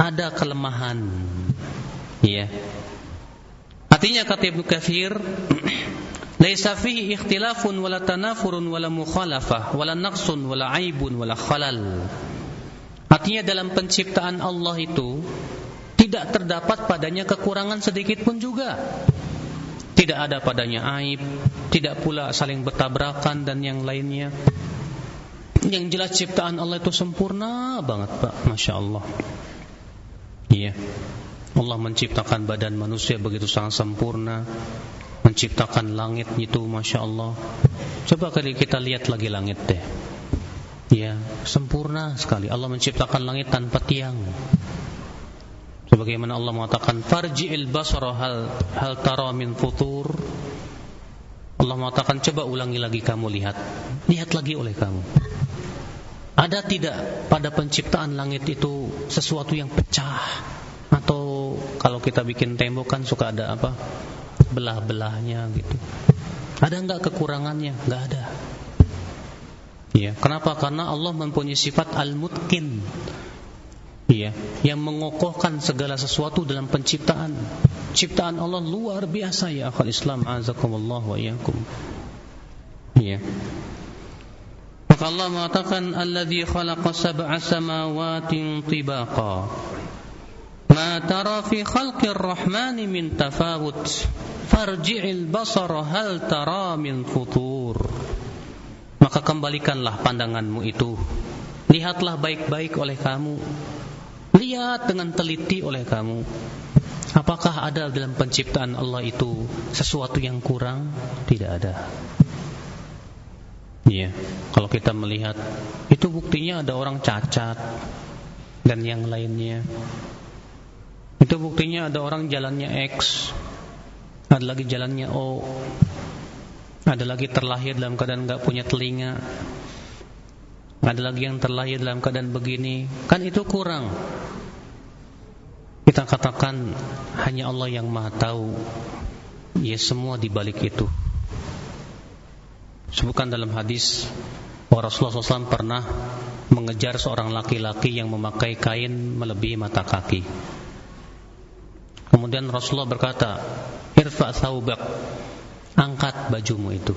ada kelemahan. Ya. Artinya kata Ibnu Katsir, laisa fihi ikhtilafun wala tanafurun wala mukhalafah wala naqsun wala aibun wala khalal. Artinya dalam penciptaan Allah itu tidak terdapat padanya kekurangan sedikit pun juga. Tidak ada padanya aib, tidak pula saling bertabrakan dan yang lainnya. Yang jelas ciptaan Allah itu sempurna banget, Pak. Masya Allah. Iya. Allah menciptakan badan manusia begitu sangat sempurna, menciptakan langit itu, Masya Allah. Coba kali kita lihat lagi langit deh. Ya, sempurna sekali. Allah menciptakan langit tanpa tiang. Sebagaimana Allah mengatakan, farji'il basara hal hal tara min futur. Allah mengatakan, coba ulangi lagi kamu lihat. Lihat lagi oleh kamu. Ada tidak pada penciptaan langit itu sesuatu yang pecah? Atau kalau kita bikin tembok kan suka ada apa? Belah-belahnya gitu. Ada enggak kekurangannya? Enggak ada. Ya, kenapa? Karena Allah mempunyai sifat al-mutqin. Ya, yang mengokohkan segala sesuatu dalam penciptaan. Ciptaan Allah luar biasa ya akhal Islam, azakumullah wa iyyakum. Ya. Maka Allah mengatakan alladzi khalaqa sab'a samawatin tibaqa. Ma tara fi khalqir rahmani min tafawut. Farji'il basara hal tara min futur. Maka kembalikanlah pandanganmu itu. Lihatlah baik-baik oleh kamu. Lihat dengan teliti oleh kamu. Apakah ada dalam penciptaan Allah itu sesuatu yang kurang? Tidak ada. Iya, kalau kita melihat itu buktinya ada orang cacat dan yang lainnya. Itu buktinya ada orang jalannya X, ada lagi jalannya O, ada lagi terlahir dalam keadaan enggak punya telinga, ada lagi yang terlahir dalam keadaan begini. Kan itu kurang. Kita katakan hanya Allah yang Maha tahu. Ya, semua di balik itu. Sebutkan dalam hadis bahwa Rasulullah shallallahu alaihi wasallam pernah mengejar seorang laki-laki yang memakai kain melebihi mata kaki. Kemudian Rasulullah berkata, irfa' thawbak, angkat bajumu itu.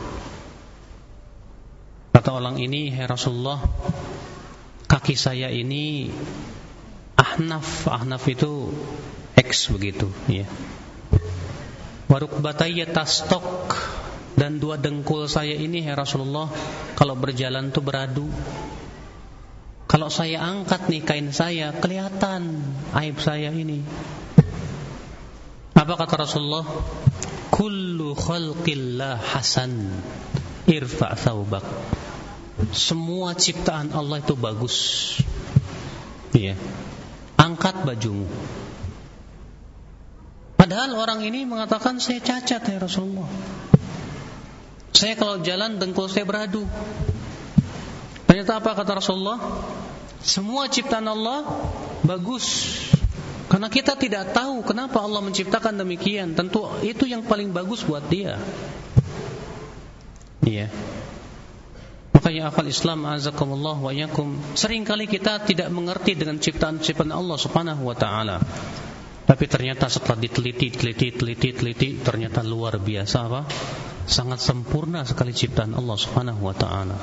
Kata orang ini, hai Rasulullah, kaki saya ini ahnaf, ahnaf itu X begitu, ya. Warukbatayya tastok, dan dua dengkul saya ini, hai Rasulullah, kalau berjalan tuh beradu. Kalau saya angkat nih kain saya, kelihatan aib saya ini. Apa kata Rasulullah? Kullu khalqillah hasan, irfa' thawbak. Semua ciptaan Allah itu bagus. Iya. Angkat bajumu. Padahal orang ini mengatakan saya cacat ya Rasulullah. Saya kalau jalan dengkul saya beradu. Ternyata apa kata Rasulullah? Semua ciptaan Allah bagus. Karena kita tidak tahu kenapa Allah menciptakan demikian. Tentu itu yang paling bagus buat dia. Iya. Makanya akal Islam azakumullah wa yakum, seringkali kita tidak mengerti dengan ciptaan-ciptaan Allah subhanahu wa ta'ala. Tapi ternyata setelah diteliti, teliti, teliti, teliti, ternyata luar biasa apa? Sangat sempurna sekali ciptaan Allah subhanahu wa ta'ala.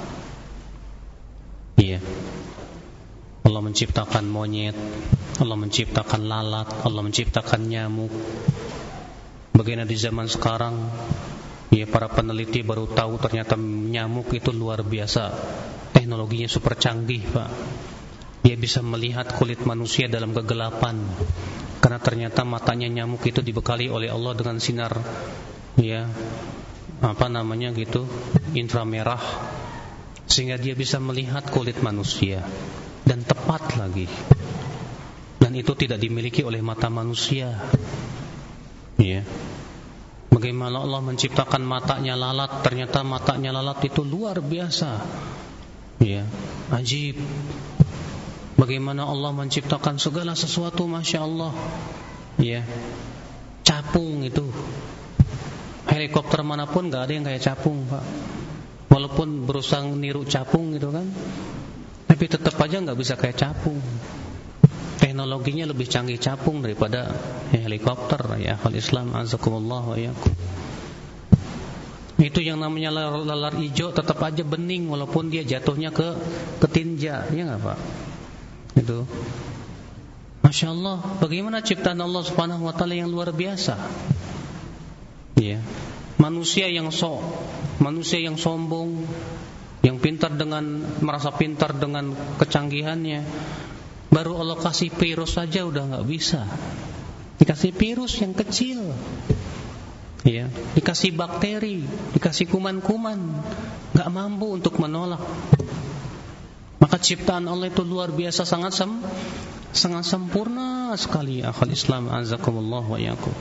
Iya. Allah menciptakan monyet, Allah menciptakan lalat, Allah menciptakan nyamuk. Bagaimana di zaman sekarang, ya para peneliti baru tahu ternyata nyamuk itu luar biasa. Teknologinya super canggih, Pak. Dia bisa melihat kulit manusia dalam kegelapan. Karena ternyata matanya nyamuk itu dibekali oleh Allah dengan sinar, ya, apa namanya gitu, inframerah, sehingga dia bisa melihat kulit manusia. Dan tepat lagi. Dan itu tidak dimiliki oleh mata manusia. Ya. Bagaimana Allah menciptakan matanya lalat, ternyata matanya lalat itu luar biasa. Ya, ajib. Bagaimana Allah menciptakan segala sesuatu, Masya Allah. Ya. Capung itu. Helikopter manapun gak ada yang kayak capung, Pak. Walaupun berusaha niru capung gitu kan, tapi tetap aja nggak bisa kayak capung. teknologinya lebih canggih capung daripada helikopter ya akhwal Islam azakumullah wa iyyakum. Itu yang namanya lalar, lalar hijau tetap aja bening walaupun dia jatuhnya ke ketinja, ya enggak Pak? Itu. Masya Allah, bagaimana ciptaan Allah Subhanahu wa taala yang luar biasa. Ya. Manusia yang so, manusia yang sombong, yang pintar dengan merasa pintar dengan kecanggihannya, baru Allah kasih virus saja udah enggak bisa. Dikasih virus yang kecil. Ya, dikasih bakteri, dikasih kuman-kuman, enggak mampu untuk menolak. Maka ciptaan Allah itu luar biasa, sangat sem sangat sempurna sekali akhwal Islam azakumullah wa iyyakum.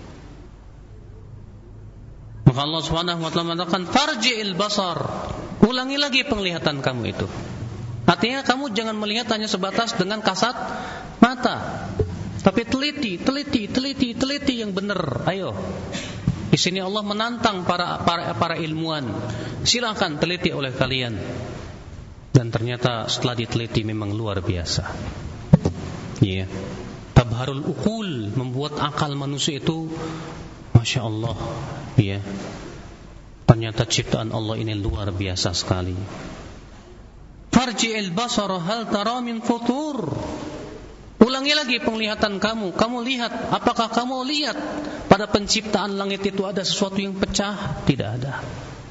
Maka Allah Subhanahu wa taala mengatakan farji'il basar, ulangi lagi penglihatan kamu itu. Artinya kamu jangan melihat hanya sebatas dengan kasat mata, tapi teliti, teliti, teliti, teliti yang benar. Ayo. Di sini Allah menantang para para para ilmuwan. Silakan teliti oleh kalian. Dan ternyata setelah diteliti memang luar biasa. Ya, tabharul uqul, membuat akal manusia itu Masya Allah. Ya, ternyata ciptaan Allah ini luar biasa sekali. Farji'il basara hal tara min futur, ulangi lagi penglihatan kamu. Kamu lihat, apakah kamu lihat pada penciptaan langit itu ada sesuatu yang pecah? Tidak ada.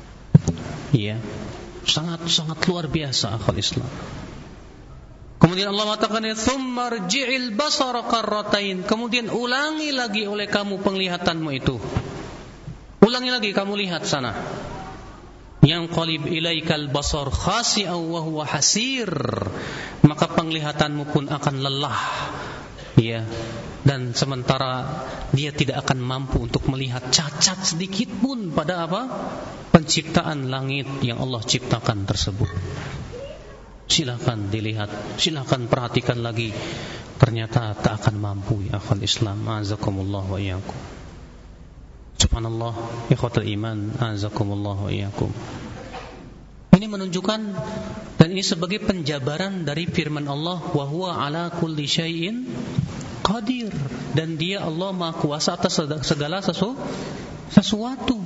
Ya, sangat-sangat luar biasa akhwal Islam. Kemudian Allah mengatakan tsumma rji'il basara qarratain, kemudian ulangi lagi oleh kamu penglihatanmu itu. Ulangi lagi, kamu lihat sana. Yang qalib ilaikal basar khasi'an wa huwa hasir, maka penglihatanmu pun akan lelah. Ya, dan sementara dia tidak akan mampu untuk melihat cacat sedikit pun pada apa? Penciptaan langit yang Allah ciptakan tersebut. Silakan dilihat, silakan perhatikan lagi. Ternyata tak akan mampu ya akhwal Islam azakumullah wa iyyakum. Subhanallah, ikhwatul iman azakumullah wa iyyakum. Ini menunjukkan dan ini sebagai penjabaran dari firman Allah, wa huwa ala kulli syai'in qadir, dan dia Allah Maha Kuasa atas segala sesu, sesuatu.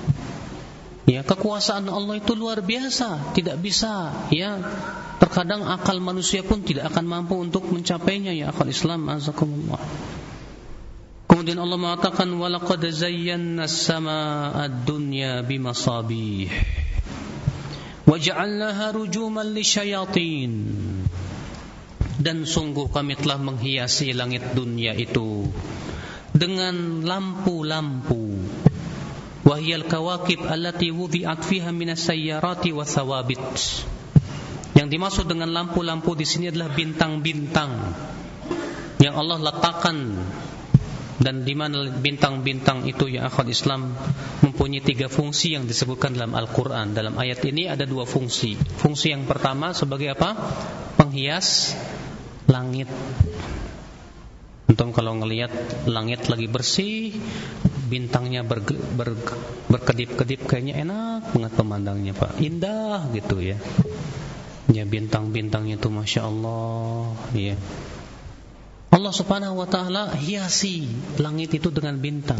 Ya, kekuasaan Allah itu luar biasa, tidak bisa ya. Terkadang akal manusia pun tidak akan mampu untuk mencapainya ya akhwal Islam azakumullah. Kemudian Allah mengatakan walaqad zayyana as-samaa'a ad-dunya bimasabih waja'alnaha rujuman lisyayatin, dan sungguh kami telah menghiasi langit dunia itu dengan lampu-lampu. Wahyal kawakib allati wudi'at fiha minas sayyarati wa thawabit. Yang dimaksud dengan lampu-lampu di sini adalah bintang-bintang yang Allah letakkan, dan di mana bintang-bintang itu ya akhwat Islam mempunyai tiga fungsi yang disebutkan dalam Al-Qur'an. Dalam ayat ini ada dua fungsi. Fungsi yang pertama sebagai apa? Penghias langit. Antum kalau ngelihat langit lagi bersih, bintangnya ber, ber, berkedip-kedip, kayaknya enak banget pemandangnya Pak, indah gitu ya. Ya, bintang-bintangnya itu Masya Allah ya. Allah Subhanahu wa ta'ala hiasi langit itu dengan bintang.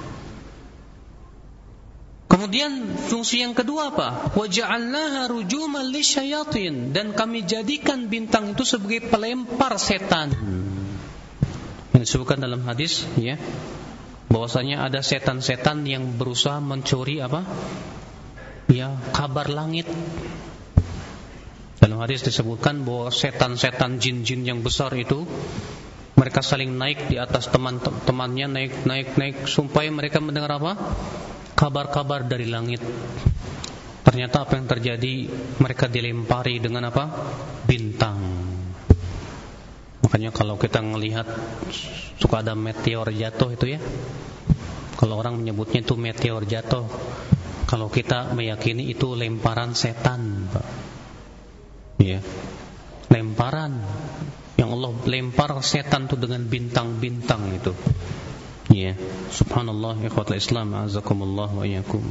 Kemudian fungsi yang kedua apa? Waja'alnaha rujuman lisyayatin, dan kami jadikan bintang itu sebagai pelempar setan. Yang disebutkan dalam hadis ya, bahwasanya ada setan-setan yang berusaha mencuri apa? Ya, kabar langit. Dalam hadis disebutkan bahwa setan-setan jin-jin yang besar itu mereka saling naik di atas teman-temannya, naik naik naik supaya mereka mendengar apa? Kabar-kabar dari langit. Ternyata apa yang terjadi? Mereka dilempari dengan apa? Bintang. Makanya kalau kita melihat suka ada meteor jatuh itu ya. Kalau orang menyebutnya itu meteor jatuh, kalau kita meyakini itu lemparan setan, Pak. Ya. Lemparan yang Allah lempar setan itu dengan bintang-bintang itu. Ya, subhanallah ikhwatul Islam azakumullah wa iyyakum.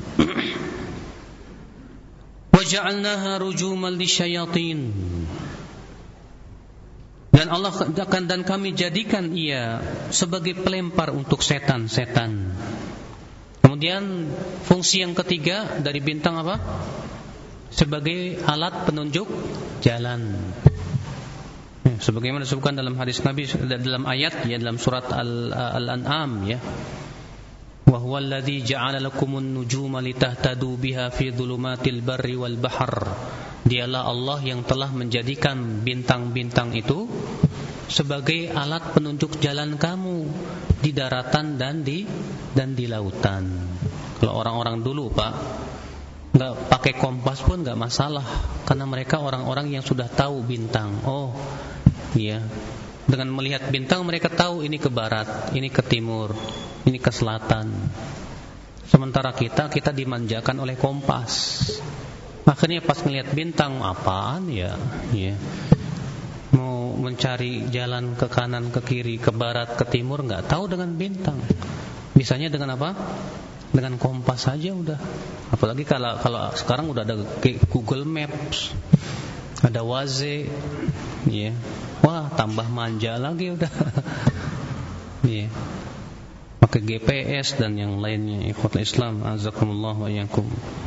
Wa ja'alnaha rujuman lisyayatin. Dan Dan Allah akan dan kami jadikan ia sebagai pelempar untuk setan-setan. Kemudian fungsi yang ketiga dari bintang apa? Sebagai alat penunjuk jalan. Ya, sebagaimana disebutkan dalam hadis Nabi dalam ayat ya dalam surat Al, Al-An'am ya. Wa huwal ladzi ja'ala lakumun nujuma litahtadu biha fi dhulumatil barri wal bahr. Dialah Allah yang telah menjadikan bintang-bintang itu sebagai alat penunjuk jalan kamu di daratan dan di dan di lautan. Kalau orang-orang dulu Pak, nggak pakai kompas pun nggak masalah, karena mereka orang-orang yang sudah tahu bintang. Oh, iya. Dengan melihat bintang mereka tahu ini ke barat, ini ke timur, ini ke selatan. Sementara kita kita dimanjakan oleh kompas. Akhirnya pas ngelihat bintang, apaan ya? Ya. Mau mencari jalan ke kanan, ke kiri, ke barat, ke timur, nggak tahu dengan bintang. Bisanya dengan apa? Dengan kompas saja udah. Apalagi kalau kalau sekarang udah ada Google Maps, ada Waze, ya. Wah, tambah manja lagi udah. Ya. Pakai G P S dan yang lainnya. Ikhwatul Islam, azakumullah wa iyyakum.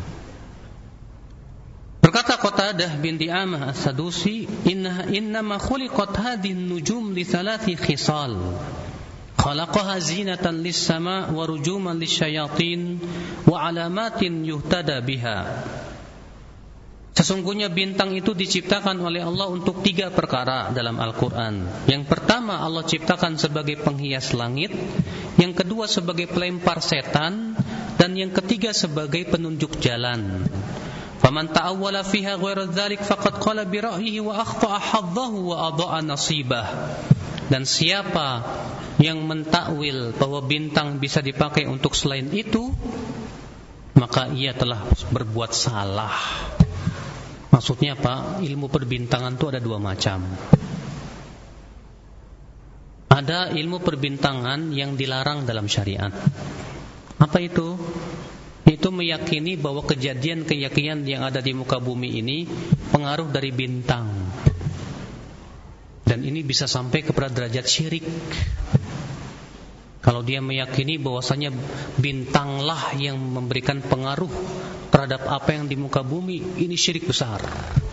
Berkata Qatadah bin Di'amah As-Sadusi, inna innama khuliqat hadhihi an-nujum li thalathi khisal. Khalaqaha zinatan lis-sama' wa rujuman lisyayatin wa alamatin yuhtada biha. Sesungguhnya bintang itu diciptakan oleh Allah untuk tiga perkara dalam Al-Quran. Yang pertama Allah ciptakan sebagai penghias langit, yang kedua sebagai pelempar setan, dan yang ketiga sebagai penunjuk jalan. Faman ta'awwala fiha ghairu dzalik faqad qala bi ra'yihi wa akhta'a haddahu wa adha'a nasibah. Dan siapa yang mentakwil bahwa bintang bisa dipakai untuk selain itu, maka ia telah berbuat salah. Maksudnya apa? Ilmu perbintangan itu ada dua macam. Ada ilmu perbintangan yang dilarang dalam syariat. Apa itu? Itu meyakini bahwa kejadian-keyakinan yang ada di muka bumi ini pengaruh dari bintang. Dan ini bisa sampai kepada derajat syirik. Kalau dia meyakini bahwasanya bintanglah yang memberikan pengaruh terhadap apa yang di muka bumi, ini syirik besar.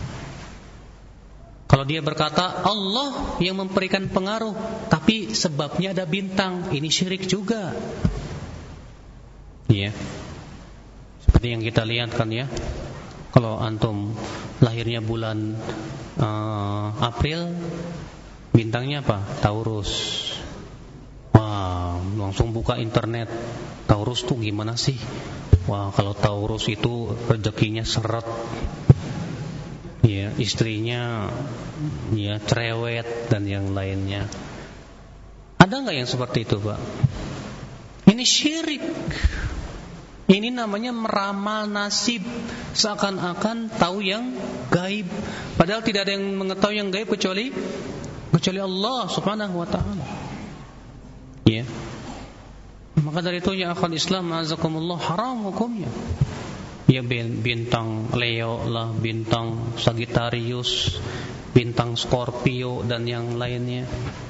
Kalau dia berkata Allah yang memberikan pengaruh, tapi sebabnya ada bintang, ini syirik juga. Iya. Seperti yang kita lihat kan ya, kalau antum lahirnya bulan uh, April, bintangnya apa? Taurus. Wah, langsung buka internet, Taurus tuh gimana sih? Wah, kalau Taurus itu rezekinya seret, ya istrinya ya cerewet dan yang lainnya. Ada nggak yang seperti itu, Pak? Ini syirik. Ini namanya meramal nasib, seakan-akan tahu yang gaib, padahal tidak ada yang mengetahui yang gaib kecuali kecuali Allah Subhanahu wa taala. Ya. Maka dari itu ya akhwal Islam azakumullah, haram hukumnya. Ya bintang Leo lah, bintang Sagittarius, bintang Scorpio dan yang lainnya.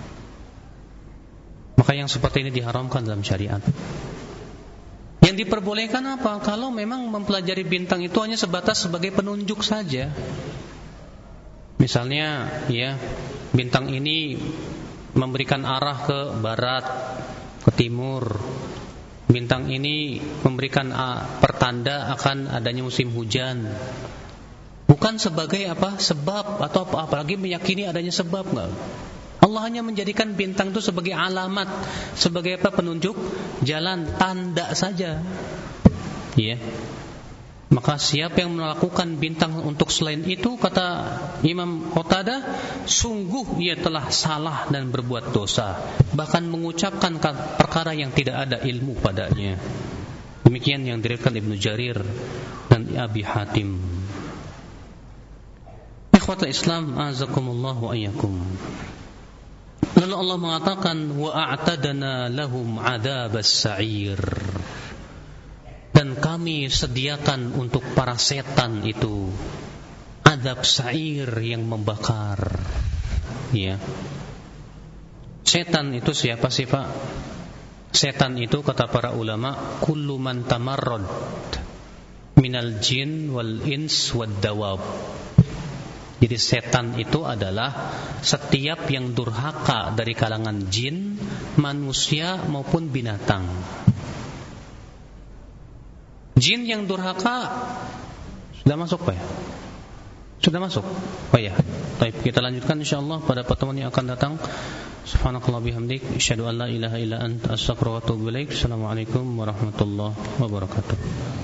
Maka yang seperti ini diharamkan dalam syariat. Yang diperbolehkan apa? Kalau memang mempelajari bintang itu hanya sebatas sebagai penunjuk saja. Misalnya, ya, bintang ini memberikan arah ke barat, ke timur. Bintang ini memberikan pertanda akan adanya musim hujan. Bukan sebagai apa? Sebab atau apa? Apalagi meyakini adanya sebab, enggak. Allah hanya menjadikan bintang itu sebagai alamat, sebagai apa? Penunjuk jalan, tanda saja. Ya. Maka siapa yang melakukan bintang untuk selain itu, kata Imam Qatadah, sungguh ia telah salah dan berbuat dosa, bahkan mengucapkan perkara yang tidak ada ilmu padanya. Demikian yang diriwayatkan Ibnu Jarir dan Abi Hatim. Ikhwatul Islam, azakumullah wa iyyakum. Lalu Allah mengatakan, wa a'tadna lahum 'adzabas sa'ir. Dan kami sediakan untuk para setan itu azab sa'ir yang membakar. Ya. Setan itu siapa sih, Pak? Setan itu kata para ulama, kullu man tamarrad minal jin wal ins wad dawab. Jadi setan itu adalah setiap yang durhaka dari kalangan jin, manusia maupun binatang. Jin yang durhaka sudah masuk, Pak ya? Sudah masuk? Oh ya. Baik, kita lanjutkan insyaallah pada pertemuan yang akan datang. Subhanakallah bihamdik, asyhadu an la ilaha illa anta, astaghfiruka wa atubu ilaik. Assalamualaikum warahmatullahi wabarakatuh.